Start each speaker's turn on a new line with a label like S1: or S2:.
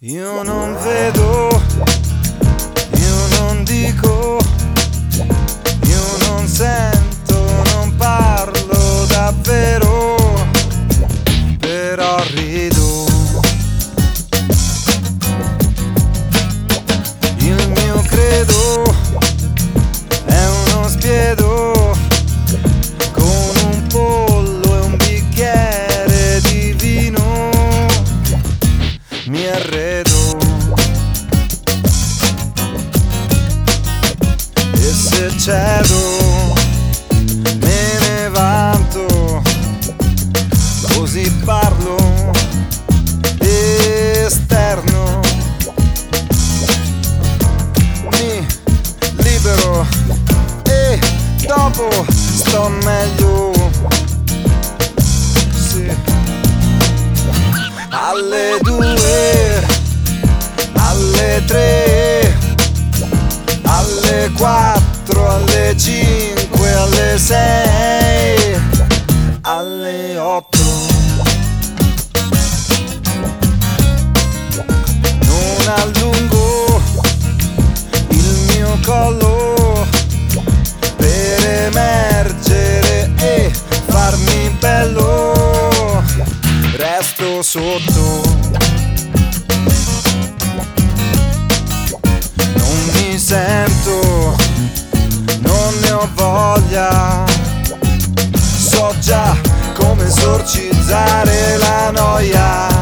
S1: Io non vedo, io non dico, io non sento, non parlo davvero, però rido. Il mio credo è uno spiedo con un pollo e un bicchiere di vino. Mi arredo e se cedo me ne vanto, così parlo esterno, mi libero e dopo sto meglio. Sì. Alle 2, alle 3, alle 4, alle 5, alle 6, alle 8. Non allungo il mio collo per emergere e farmi bello, resto sotto. Non mi sento, non ne ho voglia, so già come esorcizzare la noia.